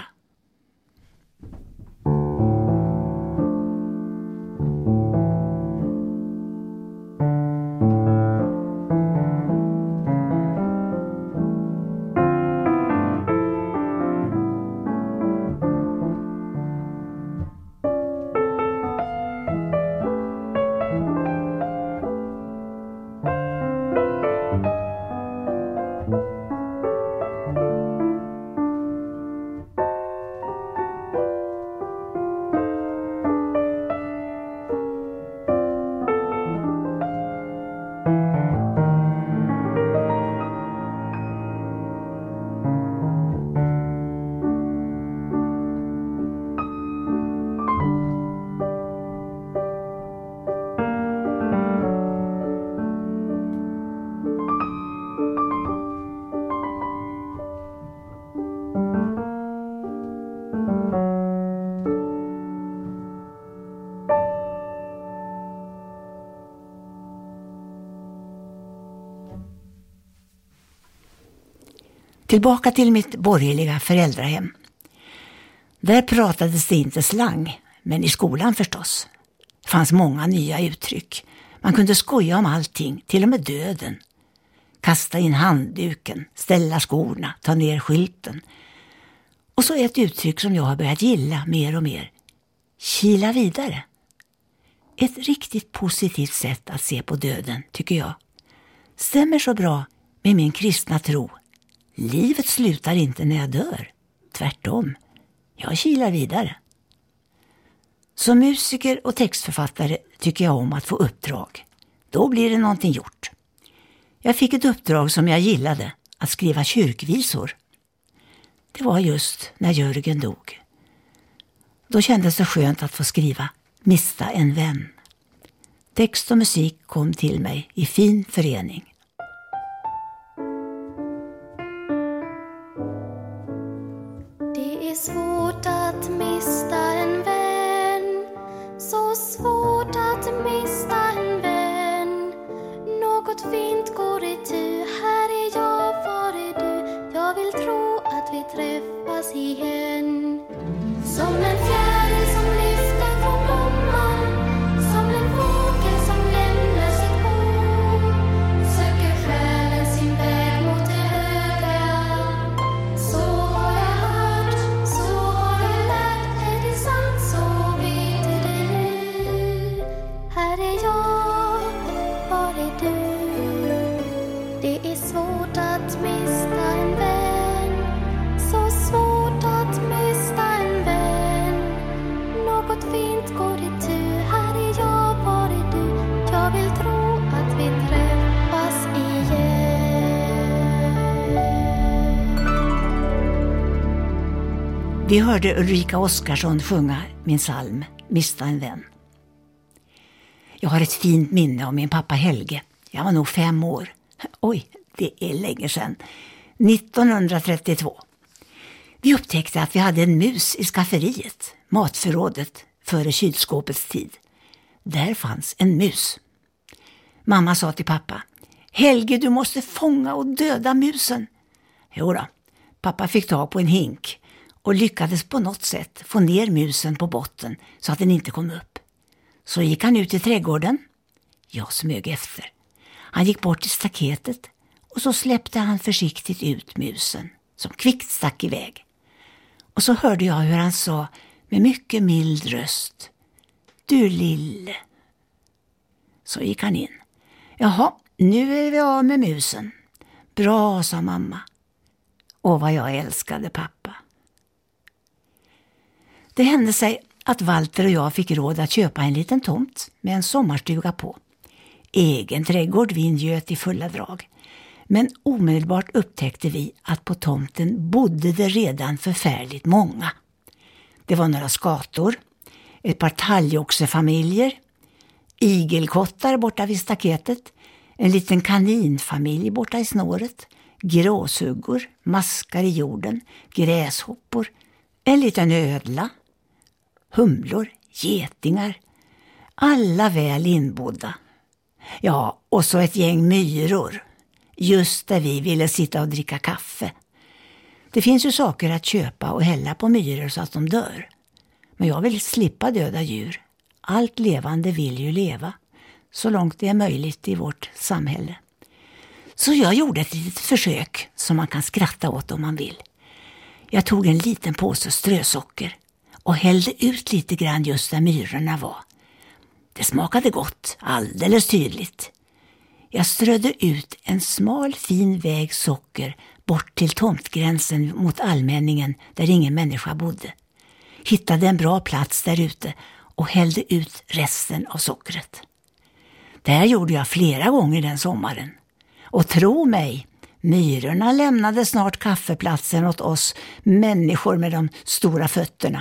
Tillbaka till mitt borgerliga föräldrahem. Där pratades det inte slang, men i skolan förstås. Det fanns många nya uttryck. Man kunde skoja om allting, till och med döden. Kasta in handduken, ställa skorna, ta ner skylten. Och så ett uttryck som jag har börjat gilla mer och mer. Kila vidare. Ett riktigt positivt sätt att se på döden, tycker jag. Stämmer så bra med min kristna tro. Livet slutar inte när jag dör. Tvärtom. Jag kilar vidare. Som musiker och textförfattare tycker jag om att få uppdrag. Då blir det någonting gjort. Jag fick ett uppdrag som jag gillade, att skriva kyrkvisor. Det var just när Jörgen dog. Då kändes det skönt att få skriva Mista en vän. Text och musik kom till mig i fin förening. Det är svårt att mista en vän, så svårt att mista en vän. Något fint går itu, här är jag, var är du? Jag vill tro att vi träffas igen. Som en fjäril som lyfter från blomman, som en fågel som lämnar sitt bo, söker själen sin väg mot det höga. Så har jag hört, så har jag lärt, är det sant så vet du det nu. Här är jag, var är du? Det är svårt att mista en vän, så svårt att mista en vän. Något fint går itu, här är jag, var är du? Jag vill tro att vi träffas igen. Vi hörde Ulrika Oskarsson sjunga min psalm Mista en vän. Jag har ett fint minne av min pappa Helge. Jag var nog fem år. Oj, det är länge sedan. nittonhundratrettiotvå. Vi upptäckte att vi hade en mus i skafferiet, matförrådet, före kylskåpets tid. Där fanns en mus. Mamma sa till pappa: Helge, du måste fånga och döda musen. Jo då, pappa fick tag på en hink och lyckades på något sätt få ner musen på botten så att den inte kom upp. Så gick han ut i trädgården. Jag smög efter. Han gick bort till staketet Och så släppte han försiktigt ut musen, som kvickt stack iväg. Och så hörde jag hur han sa med mycket mild röst: du lille. Så gick han in. Jaha, nu är vi av med musen. Bra, sa mamma. Och vad jag älskade pappa. Det hände sig att Walter och jag fick råd att köpa en liten tomt med en sommarstuga på. Egen trädgård vingöt i fulla drag. Men omedelbart upptäckte vi att på tomten bodde det redan förfärligt många. Det var några skator, ett par talgoxefamiljer, igelkottar borta vid staketet, en liten kaninfamilj borta i snåret, gråsuggor, maskar i jorden, gräshoppor, en liten ödla, humlor, getingar, alla väl inbodda. Ja, och så ett gäng myror, just där vi ville sitta och dricka kaffe. Det finns ju saker att köpa och hälla på myror så att de dör. Men jag vill slippa döda djur. Allt levande vill ju leva, så långt det är möjligt i vårt samhälle. Så jag gjorde ett litet försök som man kan skratta åt om man vill. Jag tog en liten påse strösocker och hällde ut lite grann just där myrorna var. Det smakade gott, alldeles tydligt. Jag strödde ut en smal fin väg socker bort till tomtgränsen mot allmänningen där ingen människa bodde. Hittade en bra plats där ute och hällde ut resten av sockret. Det här gjorde jag flera gånger den sommaren. Och tro mig, myrorna lämnade snart kaffeplatsen åt oss människor med de stora fötterna.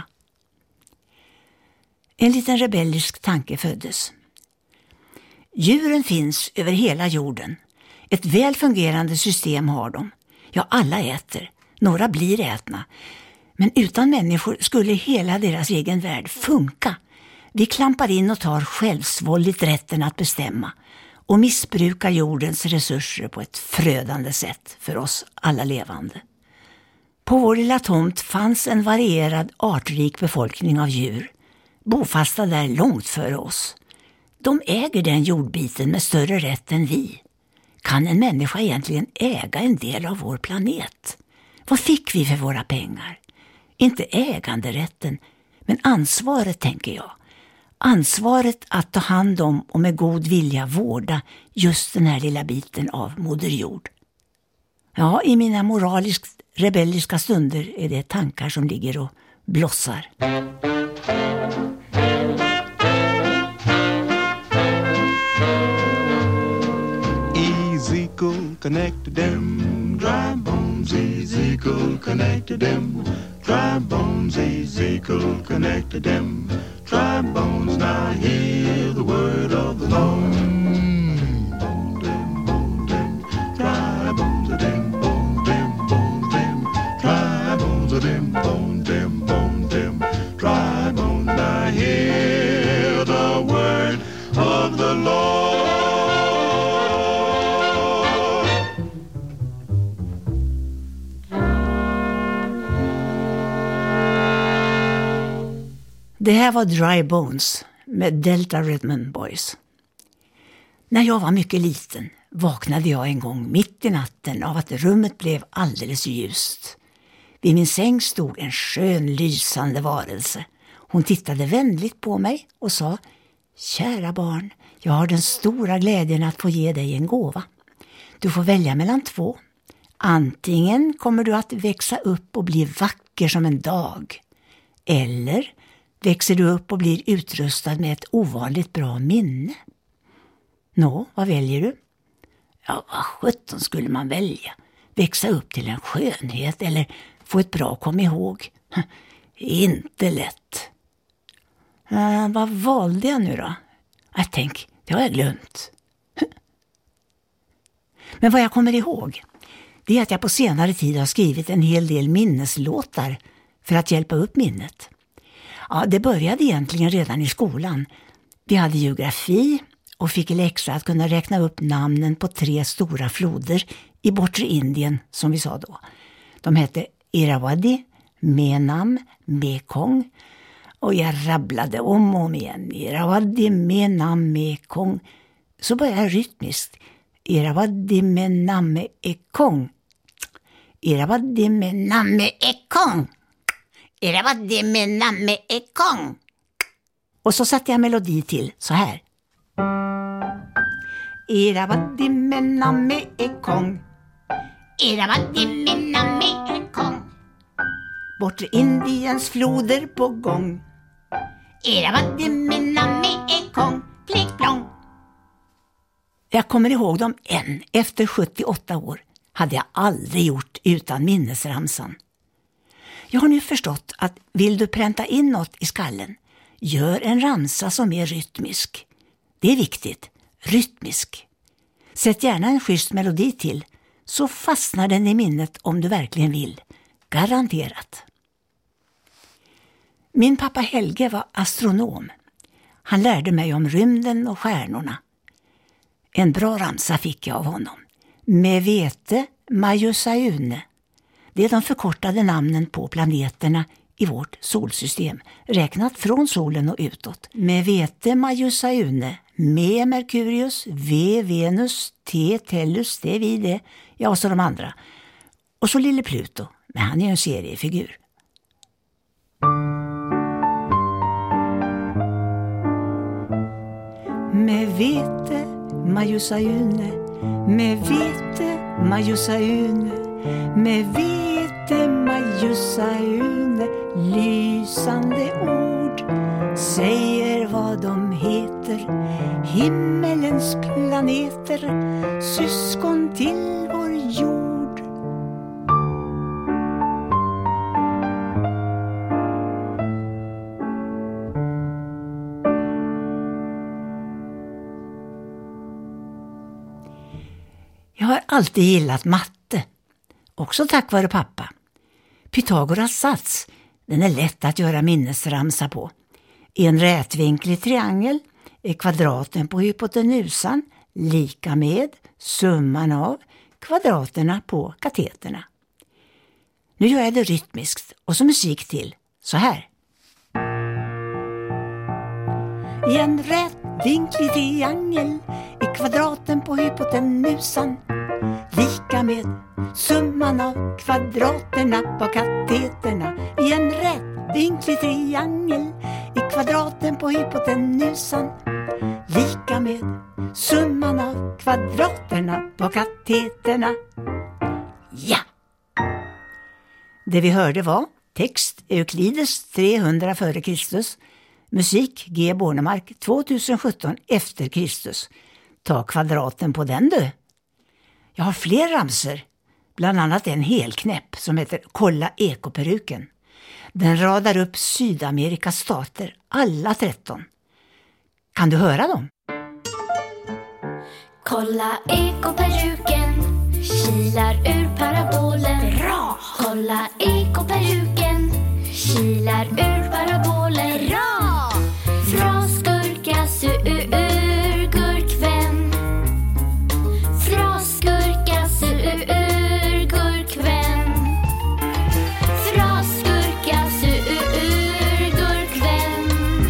En liten rebellisk tanke föddes. Djuren finns över hela jorden. Ett väl fungerande system har de. Ja, alla äter. Några blir ätna. Men utan människor skulle hela deras egen värld funka. Vi klampar in och tar självsvåldigt rätten att bestämma och missbrukar jordens resurser på ett förödande sätt för oss alla levande. På vår lilla tomt fanns en varierad artrik befolkning av djur, bofasta där långt före oss. De äger den jordbiten med större rätt än vi. Kan en människa egentligen äga en del av vår planet? Vad fick vi för våra pengar? Inte äganderätten, men ansvaret, tänker jag. Ansvaret att ta hand om och med god vilja vårda just den här lilla biten av moder jord. Ja, i mina moraliskt rebelliska stunder är det tankar som ligger och blossar. Ezekiel connected them dry bones, Ezekiel connected them dry bones, Ezekiel connected them dry bones. Now hear the word of the Lord. Bone them, bone them, dry bones of them, bone them, bone them, dry bones of them, bone them, bone them, dry bones. Now hear the word of the Lord. Det här var Dry Bones med Delta Redmond Boys. När jag var mycket liten vaknade jag en gång mitt i natten av att rummet blev alldeles ljust. Vid min säng stod en skön lysande varelse. Hon tittade vänligt på mig och sa: kära barn, jag har den stora glädjen att få ge dig en gåva. Du får välja mellan två. Antingen kommer du att växa upp och bli vacker som en dag. Eller växer du upp och blir utrustad med ett ovanligt bra minne. Nå, vad väljer du? Ja, vad sjutton skulle man välja? Växa upp till en skönhet eller få ett bra kom ihåg? Inte lätt. Äh, vad valde jag nu då? Jag tänk, det har jag glömt. Men vad jag kommer ihåg, det är att jag på senare tid har skrivit en hel del minneslåtar för att hjälpa upp minnet. Ja, det började egentligen redan i skolan. Vi hade geografi och fick läxa att kunna räkna upp namnen på tre stora floder i bortre Indien, som vi sa då. De hette Irrawaddy, Menam, Mekong, och jag rabblade om och om igen. Irrawaddy, Menam, Mekong. Så började jag rytmiskt. Iravadimme namme ekong. Iravadimme Namme ekong. Iravadimme namme ekong. Och så satte jag melodi till så här. Iravadimme namme ekong. Iravadimme namme ekong. Bortre Indiens floder på gång. Iravadimme namme ekong. Klick plong. Jag kommer ihåg dem än. Efter sjuttioåtta år hade jag aldrig gjort utan minnesramsan. Jag har nu förstått att vill du pränta in något i skallen, gör en ramsa som är rytmisk. Det är viktigt. Rytmisk. Sätt gärna en schysst melodi till, så fastnar den i minnet om du verkligen vill. Garanterat. Min pappa Helge var astronom. Han lärde mig om rymden och stjärnorna. En bra ramsa fick jag av honom. Med vete Majusayune. Det är de förkortade namnen på planeterna i vårt solsystem, räknat från solen och utåt. Med vete Majusayune, med Merkurius, V Venus, T Tellus, det är vi det, ja och så de andra. Och så lille Pluto, men han är en seriefigur. Med vete Majusayune, med vete Majusayune, med vete Majusayune, lysande ord säger vad de heter, himmelens planeter, syskon till vår jord. Jag har alltid gillat matte, också tack vare pappa. Pythagoras sats, den är lätt att göra minnesramsa på. I en rätvinklig triangel är kvadraten på hypotenusan lika med summan av kvadraterna på kateterna. Nu gör jag det rytmiskt och så musik till, så här. I en rätvinklig triangel är kvadraten på hypotenusan lika med summan av kvadraterna på kateterna. I en rätvinklig triangel är kvadraten på hypotenusan lika med summan av kvadraterna på kateterna. Ja! Det vi hörde var text Euklides trehundra före Kristus, musik G. Bornemark tvåtusensjutton efter Kristus. Ta kvadraten på den du. Jag har fler ramser, bland annat en helknäpp som heter Kolla ekoperuken. Den radar upp Sydamerikas stater, alla tretton. Kan du höra dem? Kolla ekoperuken, kilar ur parabolen. Bra! Kolla ekoperuken, kilar ur parabolen. Bra! Frasgurkas ur gurkvän. Frasgurkas ur gurkvän. Frasgurkas ur gurkvän.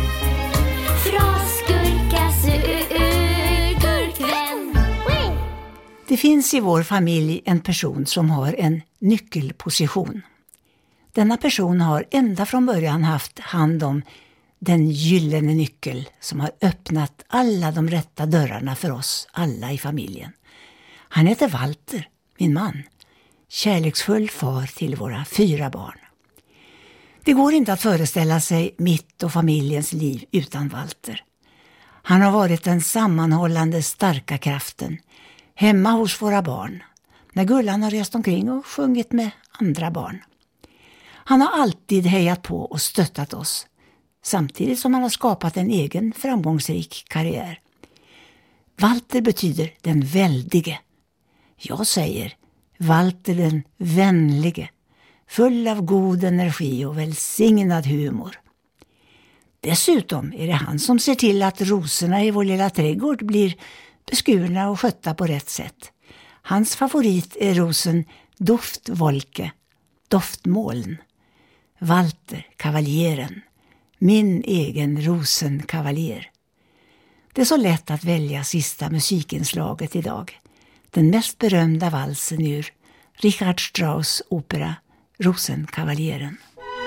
Frasgurkas ur gurkvän. Det finns i vår familj en person som har en nyckelposition. Denna person har ända från början haft hand om den gyllene nyckel som har öppnat alla de rätta dörrarna för oss alla i familjen. Han heter Walter, min man, kärleksfull far till våra fyra barn. Det går inte att föreställa sig mitt och familjens liv utan Walter. Han har varit den sammanhållande starka kraften hemma hos våra barn, när Gullan har rest omkring och sjungit med andra barn. Han har alltid hejat på och stöttat oss, samtidigt som han har skapat en egen framgångsrik karriär. Walter betyder den väldige. Jag säger Walter den vänlige, full av god energi och välsignad humor. Dessutom är det han som ser till att rosorna i vår lilla trädgård blir beskurna och skötta på rätt sätt. Hans favorit är rosen Doftvolke, doftmoln. Walter, kavaljeren, min egen rosenkavaljer. Det är så lätt att välja sista musikinslaget idag. den mest berömda valsen ur Richard Strauss opera Rosenkavaleren.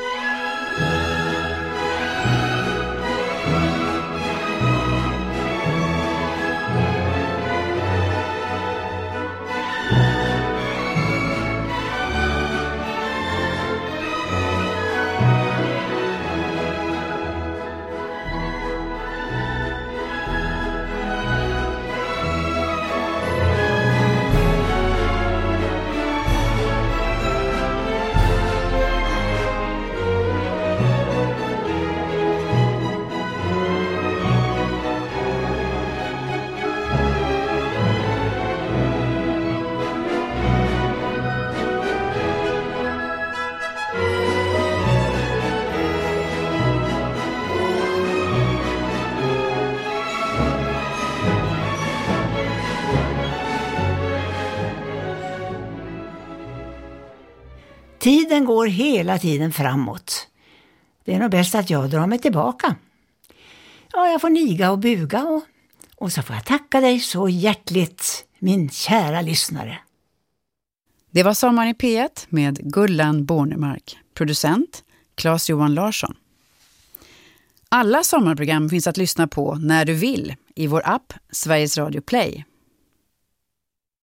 Tiden går hela tiden framåt. Det är nog bäst att jag drar mig tillbaka. Ja, jag får niga och buga och, och så får jag tacka dig så hjärtligt, min kära lyssnare. Det var Sommaren i P ett med Gullan Bornemark, producent Claes-Johan Larsson. Alla sommarprogram finns att lyssna på när du vill i vår app Sveriges Radio Play.